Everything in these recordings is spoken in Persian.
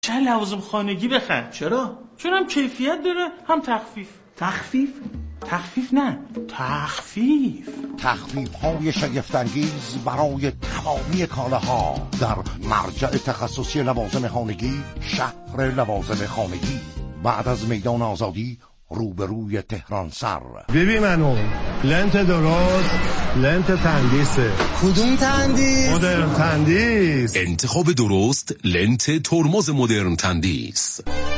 چه لوازم خانگی بخر. چرا؟ چون هم کیفیت داره هم تخفیف. تخفیف نه، تخفیف. تخفیف‌های شگفت‌انگیز برای تمامی کالاها در مرجع تخصصی لوازم خانگی، شهر لوازم خانگی، بعد از میدان آزادی روبروی تهران سر. ببین منو لنت درست، لنت تندیسه. کدوم تندیس؟ مدرن تندیس. انتخاب درست لنت ترمز مدرن تندیس.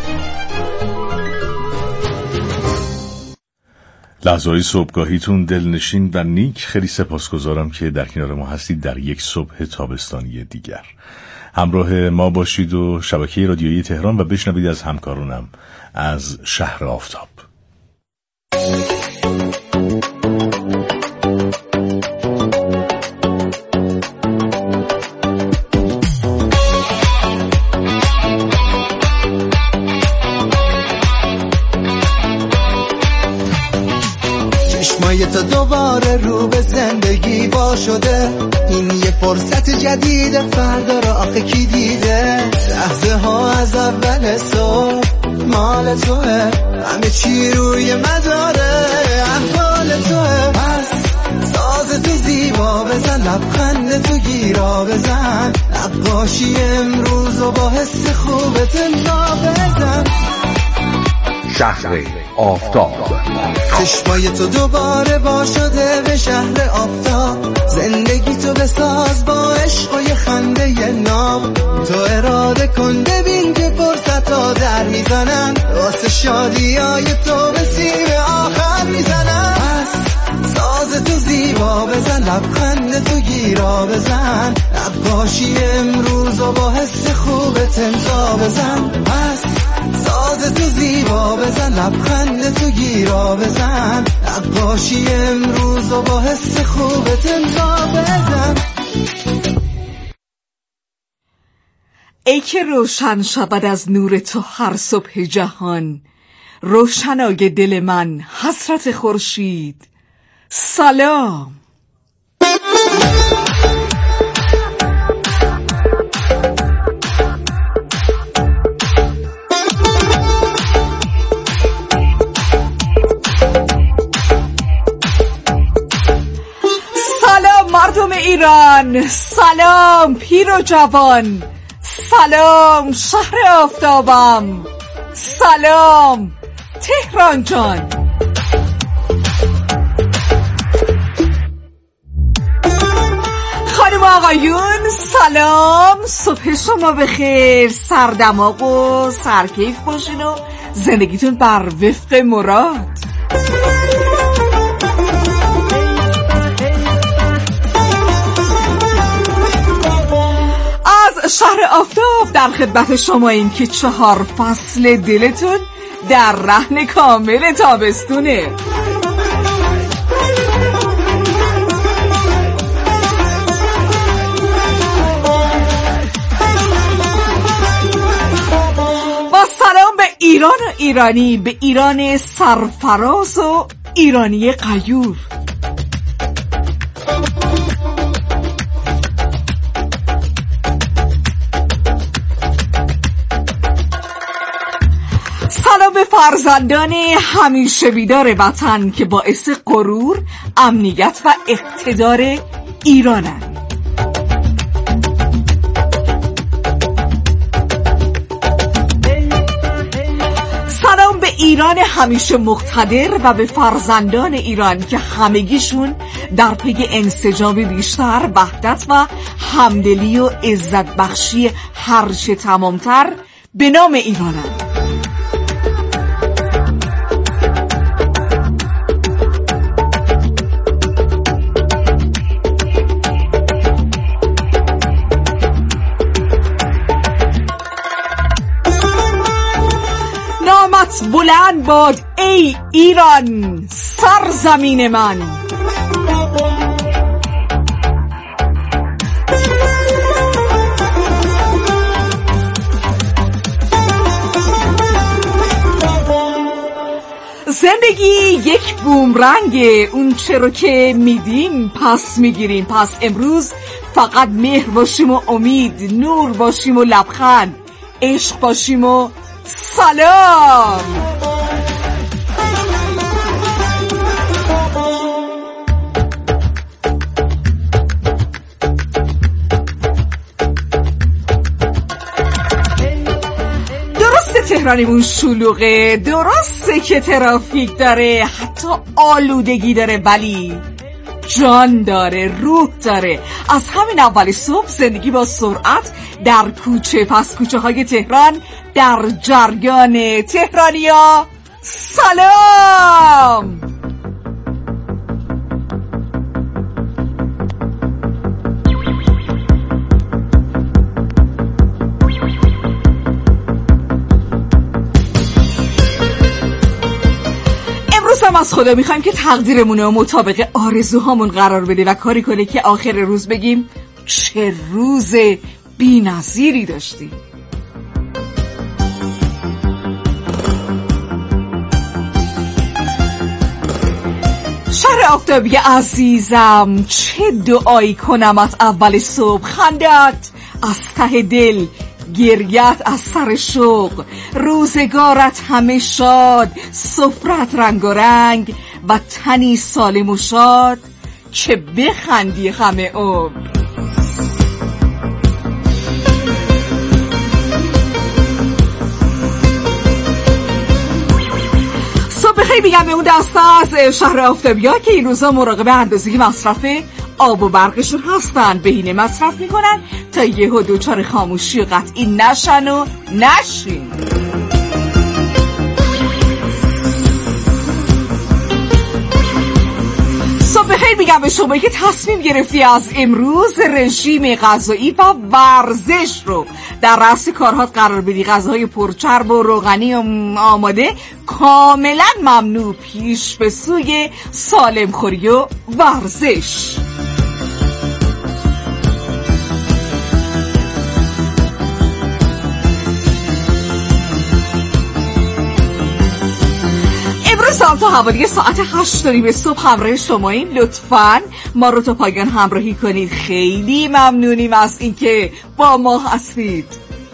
لحظه‌های صبحگاهیتون دلنشین و نیک. خیلی سپاسگزارم که در کنار ما هستید در یک صبح تابستانی دیگر. همراه ما باشید و شبکه رادیویی تهران و بشنوید از همکارانم از شهر آفتاب. چشمای تو دوباره رو به زندگی وا شده، این یه فرصت جدیده، فردا رو آخه کی دیده؟ لحظه ها از اول صبح مال توه، همه چی روی مداره احوال توه. پس ساز تو زیبا بزن، لبخند تو گیرا بزن، نقاشی امروز و با حس خوبت امضا بزن. شهر آفتاب. چشمای تو دوباره وا شده به شهر آفتاب، زندگی تو بساز با عشق و یه خنده یه نام. تو اراده کن ببین که فرصت ها در میزنن، واسه شادی های تو به سیم آخر میزنن. پس ساز تو زیبا بزن، لبخند تو گیرا بزن، نقاشی امروز و با حس خوبت امضا بزن. پس ساز تو زیبا بزن، لبخند تو گیرا بزن، نقاشی امروز و با حس خوبت امضا بزن. ای که روشن شود از نور تو هر صبح جهان، روشنای دل من حسرت خورشید، سلام. مردم ایران، سلام پیر و جوان، سلام شهر آفتابم، سلام تهران جان. خانم آقایون سلام، صبح شما بخیر، سردماغ و سرکیف باشین و زندگیتون بر وفق مراد. شهر آفتاب در خدمت شما این که 4 فصل دلتون در رهن کامل تابستونه. با سلام به ایران و ایرانی، به ایران سرفراز و ایرانی غیور. سلام به فرزندان همیشه بیدار وطن که باعث غرور، امنیت و اقتدار ایرانند. سلام به ایران همیشه مقتدر و به فرزندان ایران که همگیشون در پی انسجام بیشتر، وحدت و همدلی و عزت بخشی هرچه تمامتر به نام ایرانند. بلند باد ای ایران سرزمین من. زندگی یک بومرنگه، اون چرا که میدیم پس میگیریم. پس امروز فقط مهر باشیم و امید، نور باشیم و لبخند، عشق باشیم و سلام. تهرانیمون شلوغه، درسته که ترافیک داره، حتی آلودگی داره، ولی جان داره، روح داره. از همین اول صبح زندگی با سرعت در کوچه پس کوچه های تهران در جریان. تهرانیا سلام. هم از خدا میخوایم که تقدیرمون رو مطابق آرزوهامون قرار بده و کاری کنه که آخر روز بگیم چه روز بی‌نظیری داشتیم. شهر آفتابی عزیزم، چه دعایی کنم از اول صبح. خندت از ته دل، گریت از سر شوق، روزگارت همه شاد، سفرت رنگ و رنگ و تنی سالم و شاد که بخندی همه عمر. صبح خیلی میگم به اون دسته از شهر آفتابیا که این روزا مراقب اندازه‌ی مصرف آب و برقشون هستن، بهینه مصرف میکنن تا یهو دوچار خاموشی و قطعی نشن و نشین. صبح خیر میگم به شما که تصمیم گرفتی از امروز رژیم غذایی و ورزش رو در رأس کارهات قرار بدی. غذاهای پرچرب و روغنی و آماده کاملا ممنوع، پیش به سوی سالم خوری و ورزش. ساعت تا حوالی ساعت 8 صبح همراه شماییم. لطفاً ما رو تا پایان همراهی کنید. خیلی ممنونیم از اینکه با ما هستید.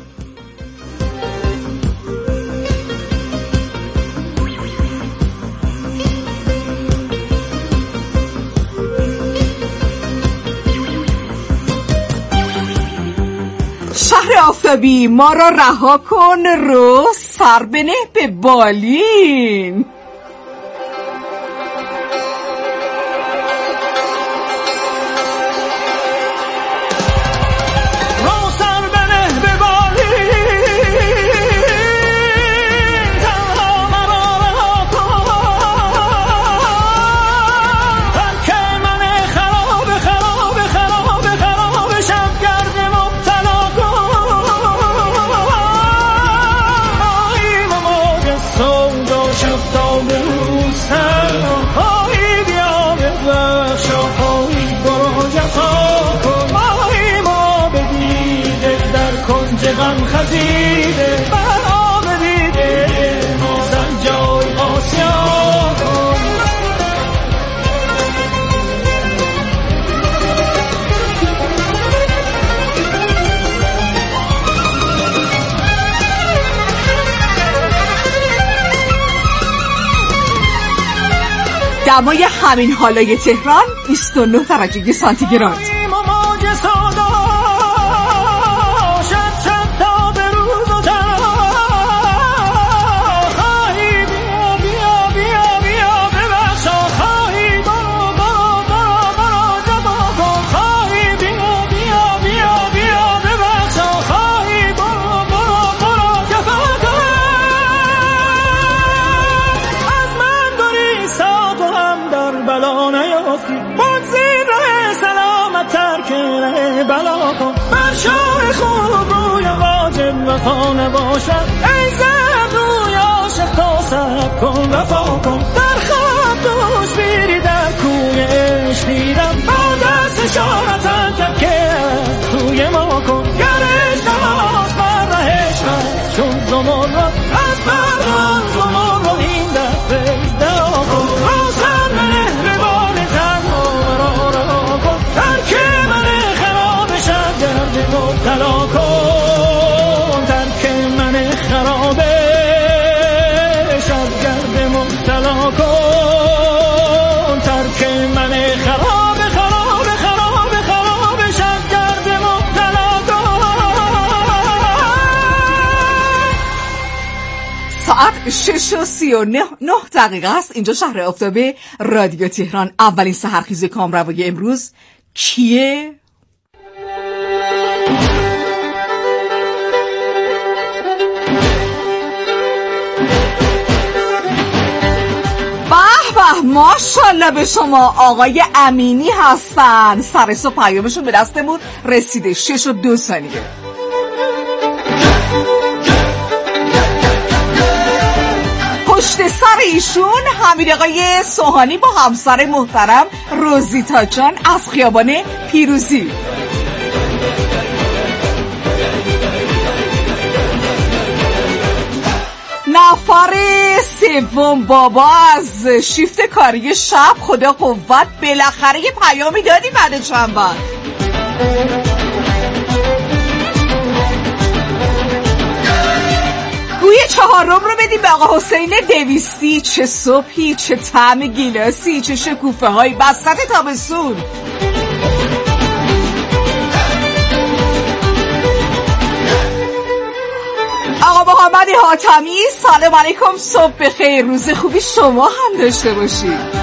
شهر آفتابی ما را رها کن، رو سر بنه به بالین. غم خزیده برام دیده موزن جای آسیا کن. دمای همین حالای تهران 29 درجه سانتیگراد. وفا نباشد ای زد روی عاشق تا سب کن، وفا کن در خواب دوش بیری در کوی عشق دیدم، با دست اشارتم تکه توی ما کن. گر عشق هاست بر ره عشق چون زمر را از بران زمر را این دفعه دعا کن. روزن به بال تنها را رها کن، ترک من خراب شد گرد مبتلا کن. ساعت 6:39 است. اینجا شهر آفتابه رادیو تهران. اولین سحرخیز کامروای امروز کیه؟ به ماشاءالله به شما. آقای امینی هستن. سر صبح پیامشون به دستمون رسیده. 6:02. پشت سر ایشون حمید آقای سوهانی با همسر محترم روزیتا جان از خیابان پیروزی. نفر سوم بابا از شیفت کاری شب. خدا قوت، بالاخره یه پیامی دادی بعد چند وقت. گوی چهارم رو بدیم به آقا حسین دویستی. چه صبحی، چه طعم گیلاسی، چه شکوفه های وسط تابستون. آقا محمد حاتمی سلام علیکم، صبح بخیر، روز خوبی شما هم داشته باشید.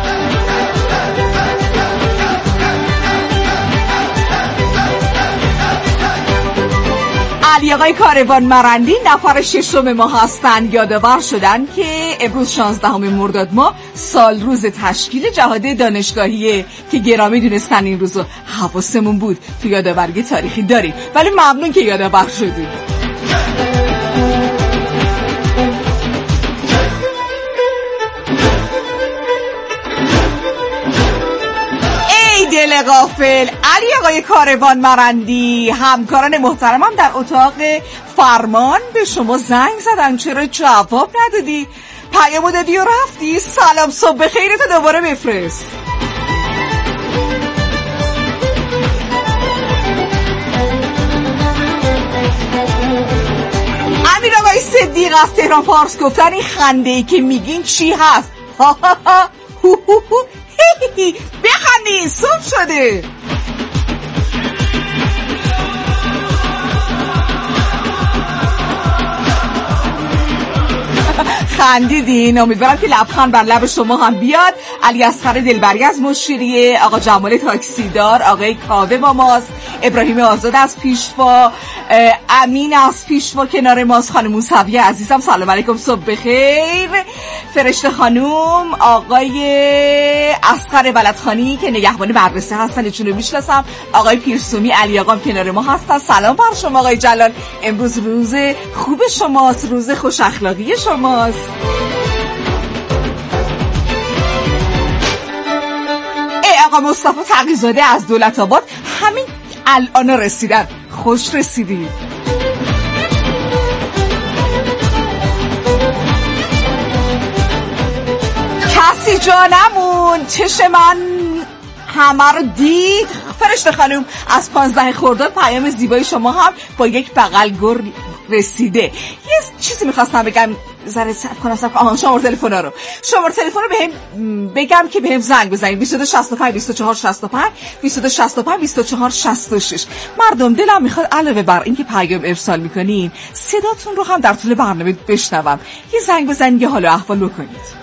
علی آقای کاروان مرندی نفر 6 ما هستن. یادآور شدن که امروز 16 مرداد ماه سال روز تشکیل جهاد دانشگاهیه که گرامی دونستن این روزو. حواسمون بود تو یادآوری تاریخی داریم، ولی ممنون که یادآور شدید. دل غافل. علی آقای کاروان مرندی همکاران محترمم در اتاق فرمان به شما زنگ زدن، چرا جواب ندادی؟ پیامو دادی و رفتی؟ سلام صبح بخیرتو دوباره بفرست. امیر آقای صدیق از تهران پارس گفتن این خنده‌ای که میگین چی هست؟ ها ها ها هو هو هو. بخندین، صبح شده. خندیدین، امیدوارم که لبخند بر لب شما هم بیاد. علی اصغر دلبری از مشیریه، آقا جمال تاکسیدار، آقای کاوه با ماست، ابراهیم آزاد از پیشوا، امین از پیشوا کنار ماست، خانم موسوی عزیزم سلام علیکم صبح بخیر. فرشته خانوم، آقای اصغر ولدخانی که نگهبان مدرسه هستن، ایشونو میشناسم، آقای پیرسومی، علی آقام کنار ما هستن. سلام بر شما آقای جلال، امروز روز خوب شماست، روز خوش اخلاقی شماست. آقا مصطفی تقی‌زاده از دولت آباد همین الان رسیدن. خوش رسیدید. کسی جانمون چش من همه رو دید. فرشته خانم از 15 خرداد پیام زیبای شما هم با یک بغل گر رسیده. یه چیزی میخواستم بگم، ذره صبر کنم. شماره تلفن رو بگم که بهم زنگ بزنید. 2265 2465 2265 2466. مردم دلم میخواد علاوه بر این که پیام ارسال میکنین صداتون رو هم در طول برنامه بشنوم. یه زنگ بزنید، یه حال و احوال بکنید.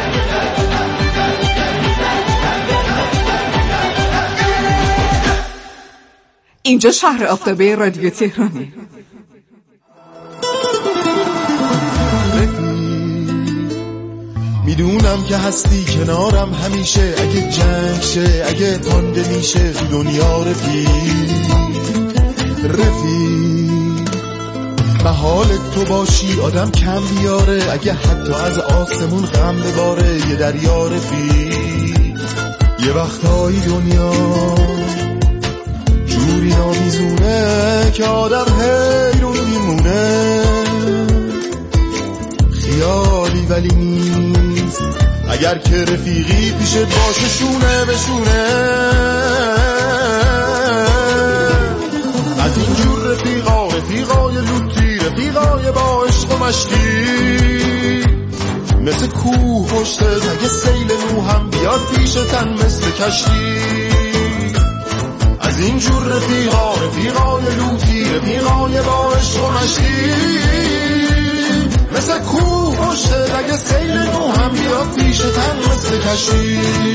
اینجا شهر آفتابه رادیو تهرانه. میدونم که هستی کنارم همیشه، اگه جنگ شه، اگه پانده میشه تو دنیا رفیق محال تو باشی آدم کم بیاره، اگه حتی از آسمون غم بباره یه دریا رفیق. یه وقتایی دنیا جوری نامیزونه که آدم حیرون میمونه، خیالی ولی نیست اگر که رفیقی پیشت باشه شونه به شونه. از اینجور رفیقای لوتی، رفیقای با عشق و مشتی، مثل کوه پشت اگه سیل نو هم بیاد پیشتن مثل کشتی. از اینجور رفیقای لوتی، رفیقای با عشق و مشتی، مثل کوه پشت کشتی.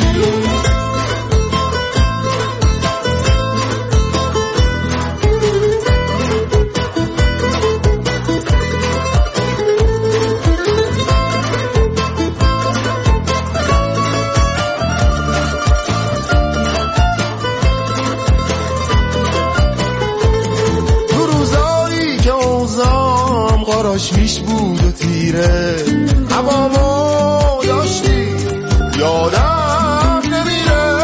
میش بود و تیره هوامو داشتی یادم نمیره.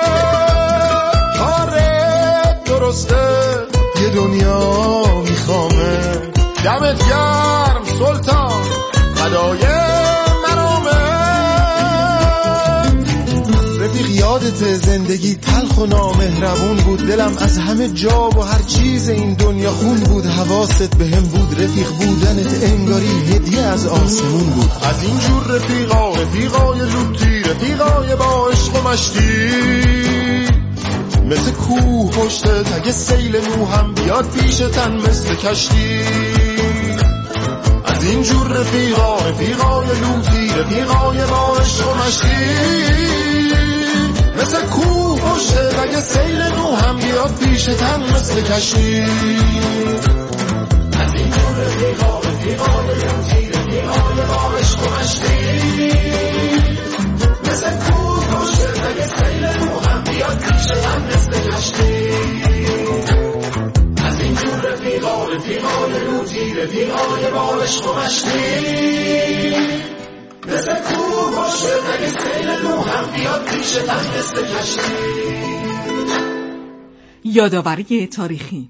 کارت درسته یه دنیا میخوامه. دمت گرم سلطان فدای مرامه. رفیق یادت زندگی تلخ و نامهربون بود. دلم از همه جا و هر چیز این دنیا خون بود. حواست به هم بود. رفیق بودنت انگاری هدیه از آسمون بود. از اینجور رفیقای لوتی، رفیقای با عشق و مشتی. مثل کوه پشتت اگه سیل نو هم بیاد پیشتن مثل کشتی. از اینجور رفیقای لوتی، رفیقای با عشق و مشتی. مثل کوه پشتت اگه سیل نو هم بیاد پیشتن مثل کشتی. از اینجور رفیقای لوتی، رفیقای با عشق و مشتی. مثل کوه پشتت اگه سیل نو هم بیاد پیشتن مثل کشتی. از اینجور رفیقای لوتی، رفیقای با عشق و مشتی. مثل کوه پشتت اگه سیل نو هم بیاد پیشتن مثل کشتی. یادآوری تاریخی.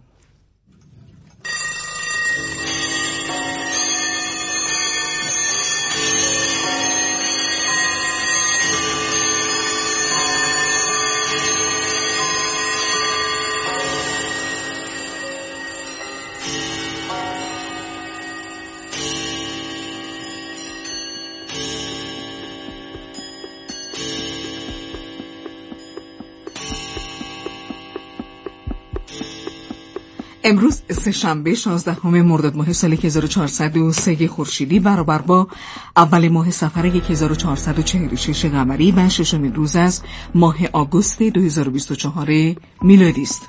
امروز سه‌شنبه 16 مرداد ماه سال 1403 خورشیدی برابر با اول ماه صفر 1446 قمری و ششمین روز از ماه آگوست 2024 میلادی است.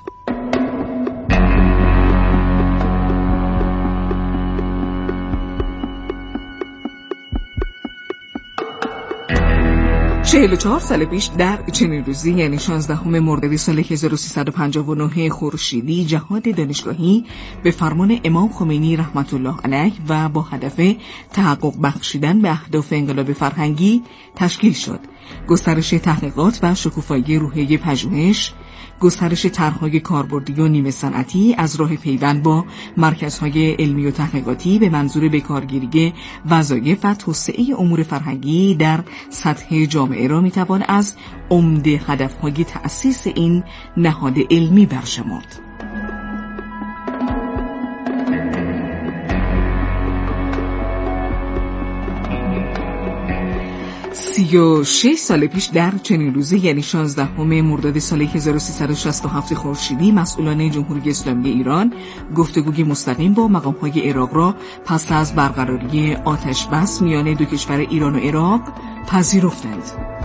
44 سال پیش در چنین روزی یعنی 16 مرداد سال 1359 خورشیدی جهاد دانشگاهی به فرمان امام خمینی رحمت الله علیه و با هدف تحقق بخشیدن به اهداف انقلاب فرهنگی تشکیل شد. گسترش تحقیقات و شکوفایی روحیه پژوهش، گسترش طرح‌های کاربردی و نیمه صنعتی از راه پیوند با مرکزهای علمی و تحقیقاتی به منظور بکارگیری وظایف و توسعه امور فرهنگی در سطح جامعه را میتوان از عمده هدف‌های تأسیس این نهاد علمی برشمرد. 36 سال پیش در چنین روزی یعنی 16 مرداد سال 1367 خورشیدی مسئولان جمهوری اسلامی ایران گفتگوی مستقیم با مقام‌های عراق را پس از برقراری آتش بس میان دو کشور ایران و عراق پذیرفتند.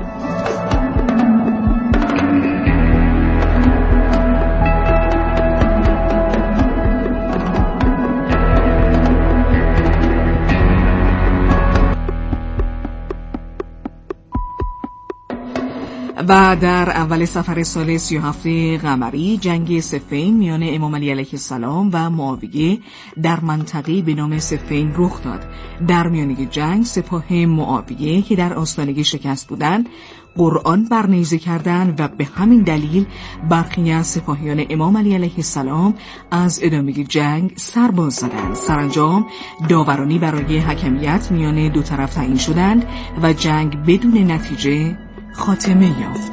و در اول صفر سال 37 قمری جنگ صفین میان امام علی علیه السلام و معاویه در منطقه‌ای به نام صفین رخ داد. در میانه جنگ سپاه معاویه که در آستانه شکست بودند قرآن برنیزه کردند و به همین دلیل برخی از سپاهیان امام علی علیه السلام از ادامه جنگ سر باز زدند. سرانجام داورانی برای حکمیت میان دو طرف تعیین شدند و جنگ بدون نتیجه خاتمه یافت.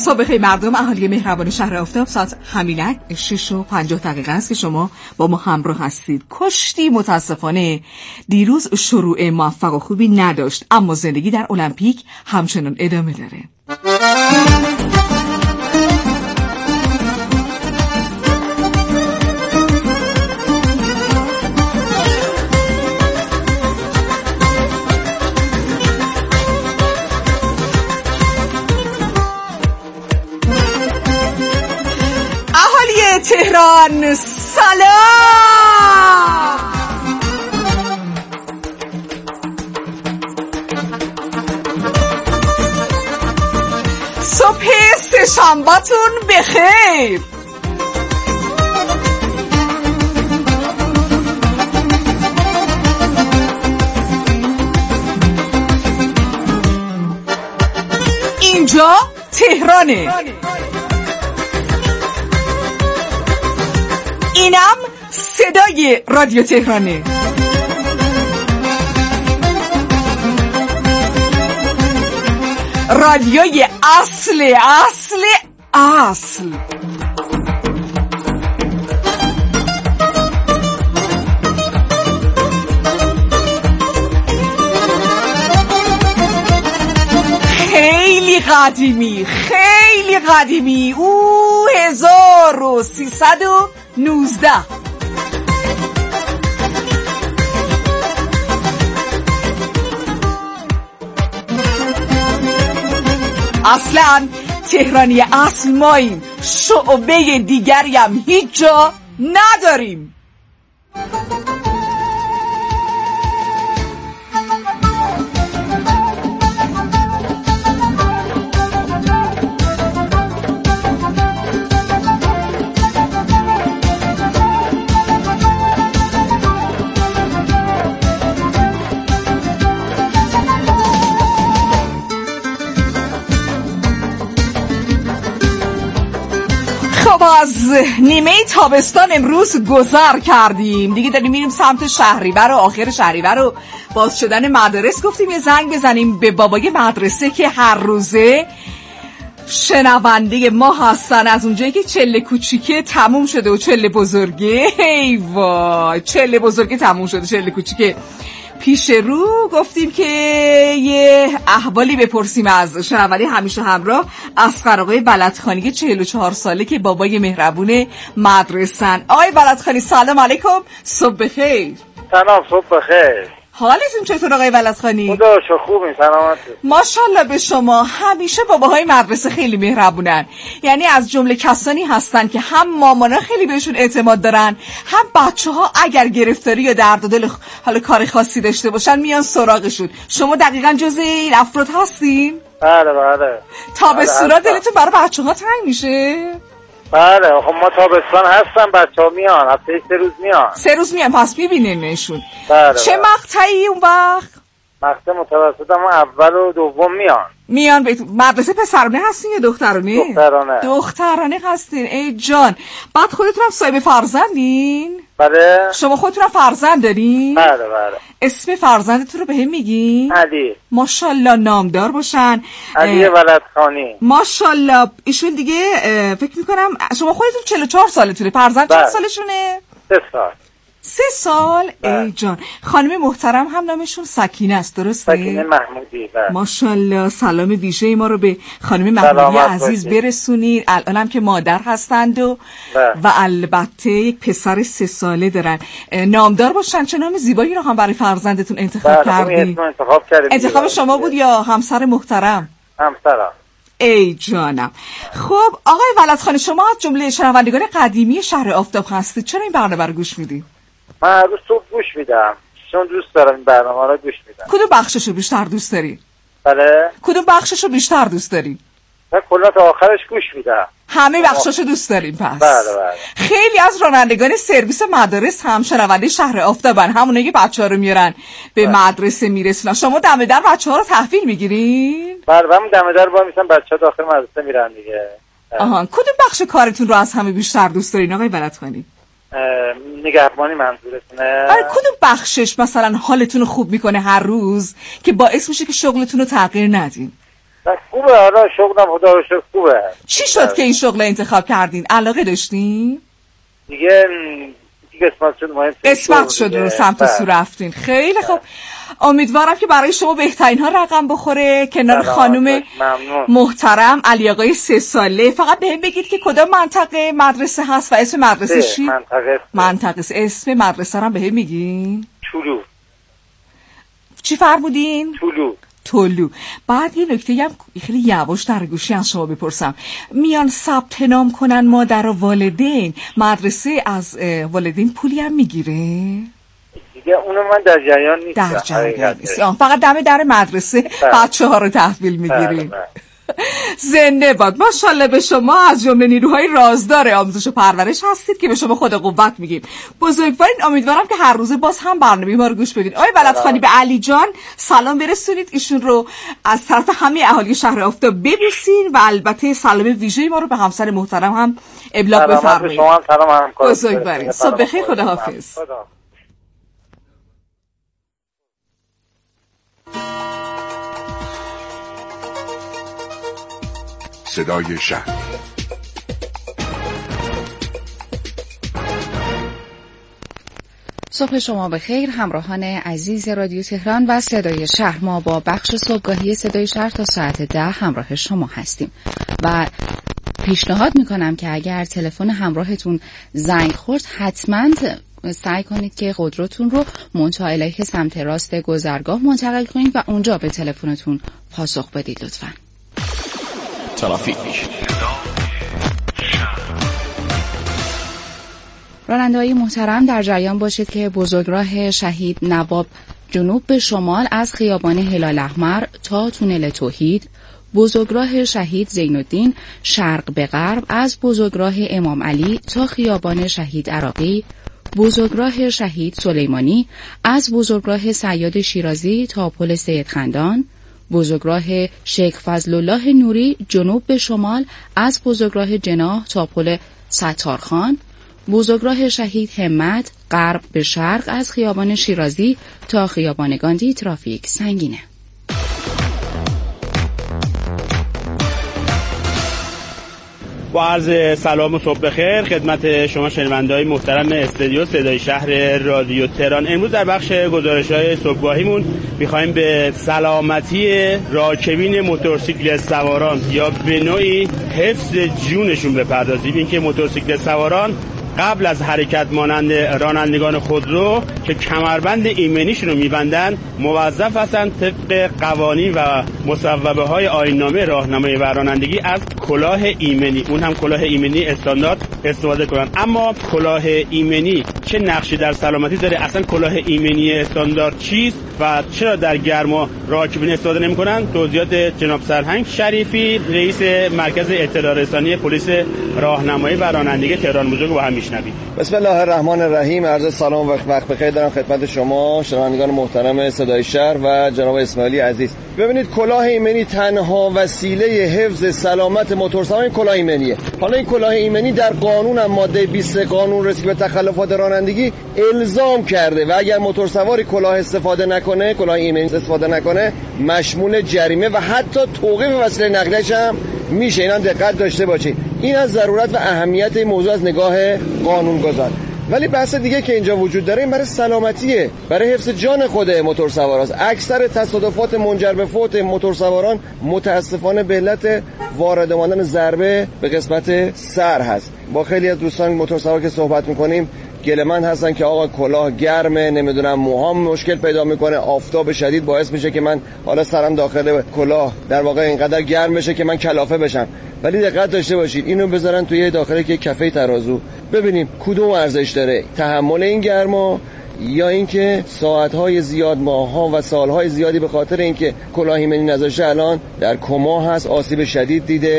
صبح بخیر مردم، اهالی مهربان شهر آفتاب. ساعت همینک 6:50 است که شما با ما همراه هستید. کشتی متاسفانه دیروز شروع موفق و خوبی نداشت، اما زندگی در المپیک همچنان ادامه داره. تهران سلام، صبح سه‌شنبه‌تون بخیر. اینجا تهرانه، اینم صدای رادیو تهرانه. رادیوی اصل. خیلی قدیمی 1319. اصلا تهرانی اصل ماییم، شعبه دیگری هم هیچ جا نداریم. از نیمه تابستان امروز گذر کردیم دیگه، داریم میریم سمت شهریور و آخر شهریور و باز شدن مدارس. گفتیم یه زنگ بزنیم به بابای مدرسه که هر روزه شنونده ما هستن، از اونجایی که چله کوچیکه تموم شده و چله بزرگه، ای وای، چله بزرگه تموم شده، چله کوچیکه پیش رو. گفتیم که یه احوالی بپرسیم از شنونده همیشه همراه اصغر آقای بلدخانی 44 ساله که بابای مهربون مدرسن. آقای بلدخانی سلام علیکم، صبح بخیر. سلام، صبح بخیر. حالتون چطور آقای بلدخانی؟ خدا شکر خوبیم، سلامتی. ماشاءالله به شما. همیشه باباهای مدرسه خیلی مهربونن، یعنی از جمله کسانی هستن که هم مامانا خیلی بهشون اعتماد دارن، هم بچه‌ها اگر گرفتاری یا درد دل حالا کار خاصی داشته باشن میان سراغشون. شما دقیقاً جزء این افراد هستین؟ بله. تابستونا دلتون برای بچه‌ها تنگ میشه؟ بله، خب ما تابستان هستن، بچه‌ها میان، هفته 3 روز میان. 3 روز میان، پس میبینینشون. بله. چه مقطعی اون وقت؟ مقطع متوسط، اما اول و دوم میان به مدرسه پسرانه هستین یا دخترانه؟ دخترانه هستین. ای جان، بعد خودتون هم صاحب فرزندین؟ بله. شما خودتون هم فرزند دارین؟ بله. اسم فرزندتون رو بهم میگین؟ علی. ماشاءالله نامدار باشن. علی بلدخانی. ماشاءالله. ایشون دیگه فکر میکنم شما خودتون 44 سالتونه، فرزند چند سالشونه؟ 3 سال. ای جان، خانم محترم هم نامشون سکینه است، درسته؟ سکینه محمودی. ماشاءالله. سلام ویژه ما رو به خانم محمودی عزیز برسونید. الانم که مادر هستند و البته یک پسر 3 ساله دارن. نامدار باشن. چه نام زیبایی رو هم برای فرزندتون انتخاب کردین؟ انتخاب شما بود یا همسر محترم؟ همسرم. ای جانم. خب آقای ولدخانی، شما از جمله شنوندگان قدیمی شهر آفتاب هستید، چرا این برنامه رو گوش میدید؟ من هر روز صبح گوش میدم، چون دوست دارم این برنامه رو گوش میدم. کدوم بخششو بیشتر دوست داری؟ بله. کدوم بخششو بیشتر دوست داری؟ من کلا تا آخرش گوش میدم. همه بخشاشو دوست داریم پس. بله. خیلی از رانندگان سرویس مدارس هم شنونده شهر آفتابن، همونایی که بچه‌ها رو میارن به مدرسه میرسونن. شما دم در بچه‌ها رو تحویل میگیرین؟ بله، من دم در وای میسم، بچه‌ها داخل مدرسه میرن دیگه. کدوم بخش کارتون رو از همه بیشتر دوست دارین آقای بلدخانی؟ نگهبانی منظورتونه؟ آره، کدوم بخشش مثلا حالتون رو خوب میکنه هر روز که باعث میشه که شغلتون رو تغییر ندین؟ خوبه، حالا شغلم خدا رو شکر خوبه. چی شد که این شغل انتخاب کردین؟ علاقه داشتین؟ دیگه قسمت شد ما قسمت شد رو سمت سو رفتین. خیلی خوب، امیدوارم که برای شما بهترین ها رقم بخوره کنار خانم محترم علی آقای 3 ساله. فقط بهم بگید که کدام منطقه مدرسه هست و اسم مدرسه چی؟ منطقه. اسم مدرسه رو بهم میگین؟ طلو. چی فرمودین؟ طلو. بعد یه نکته هم خیلی یواش در گوشی از شما بپرسم، میان ثبت نام کنن مادر و والدین، مدرسه از والدین پولی هم میگیره؟ دیگه اونو من در جریان نیستم. در جریان نیستم، فقط دم در مدرسه بچه‌ها رو تحویل میگیرین. زنده باد، ماشاءالله به شما. از جمله نیروهای رازدار آموزش و پرورش هستید که به شما خود قوت میگیم. بزرگوارین، امیدوارم که هر روزه باز هم برنامه ما رو گوش بدید. آقای بلدخانی به علی جان سلام برسونید، ایشون رو از طرف همه اهالی شهر آفتاب ببوسین و البته سلام ویژه ما رو به همسر محترم هم ابلاغ بفرمایید. بزرگوارین، صبح بخیر، خداحافظ. صدای شهر. صبح شما بخیر همراهان عزیز رادیو تهران و صدای شهر. ما با بخش صبحگاهی صدای شهر تا ساعت 10 همراه شما هستیم و پیشنهاد میکنم که اگر تلفن همراهتون زنگ خورد حتما سعی کنید که قدرتون رو منتها الیه سمت راست گذرگاه منتقل کنید و اونجا به تلفنتون پاسخ بدید لطفاً. ترافیک. راننده‌های محترم در جریان باشید که بزرگراه شهید نواب جنوب به شمال از خیابان هلال احمر تا تونل توحید، بزرگراه شهید زین الدین شرق به غرب از بزرگراه امام علی تا خیابان شهید عراقی، بزرگراه شهید سلیمانی از بزرگراه سیاد شیرازی تا پل سید خندان، بزرگراه شیخ فضل الله نوری جنوب به شمال از بزرگراه جناح تا پل ستارخان، بزرگراه شهید همت غرب به شرق از خیابان شیرازی تا خیابان گاندی ترافیک سنگینه. با عرض سلام و صبح بخیر خدمت شما شنونده‌های محترم استودیو صدای شهر رادیو تهران. امروز در بخش گزارش‌های صبحگاهیمون می‌خوایم به سلامتی راکبین موتورسیکلت سواران یا به نوعی حفظ جونشون بپردازیم. اینکه موتورسیکلت سواران قبل از حرکت مانند رانندگان خودرو که کمربند ایمنیشون رو می‌بندن موظف هستن طبق قوانین و مصوبه‌های آیین‌نامه راهنمای رانندگی از کلاه ایمنی، اون هم کلاه ایمنی استاندارد استفاده کنن. اما کلاه ایمنی چه نقشی در سلامتی داره؟ اصلا کلاه ایمنی استاندارد چیست و چرا در گرما راکبین استفاده نمی‌کنن؟ توضیحات جناب سرهنگ شریفی رئیس مرکز اطلاع رسانی پلیس راهنمایی و رانندگی تهران بزرگ با هم میشنوید. بسم الله الرحمن الرحیم. عرض سلام و وقت بخیر دارم خدمت شما شنوندگان محترم صدای شهر و جناب اسماعیلی عزیز. ببینید کلاه ایمنی تنها وسیله حفظ سلامت موتورسوار کلاه ایمنیه. حالا این کلاه ایمنی در قانون هم ماده 20 قانون رسید به تخلفات رانندگی الزام کرده و اگر موتورسواری کلاه استفاده نکنه، کلاه ایمنی استفاده نکنه، مشمول جریمه و حتی توقیف وسیله نقلیه‌اش هم میشه. اینا دقت داشته باشید. این از ضرورت و اهمیت این موضوع از نگاه قانونگذار. ولی بحث دیگه که اینجا وجود داره این برای سلامتیه، برای حفظ جان خود موتورسواران. اکثر تصادفات منجر به فوت موتورسواران متاسفانه به علت وارد ماندن ضربه به قسمت سر هست. با خیلی از دوستان موتورسوار که صحبت می‌کنیم گله‌مند هستن که آقا کلاه گرمه، نمیدونم موهام مشکل پیدا میکنه، آفتاب شدید باعث میشه که من حالا سرم داخل کلاه در واقع اینقدر گرم بشه که من کلافه بشم. ولی دقت داشته باشید اینو بذارن توی داخل که کفه ترازو ببینیم کدوم ارزش داره، تحمل این گرما یا اینکه ساعت‌های زیاد، ماه‌ها و سال‌های زیادی به خاطر اینکه کلاه ایمنی نذاشته الان در کما هست، آسیب شدید دیده.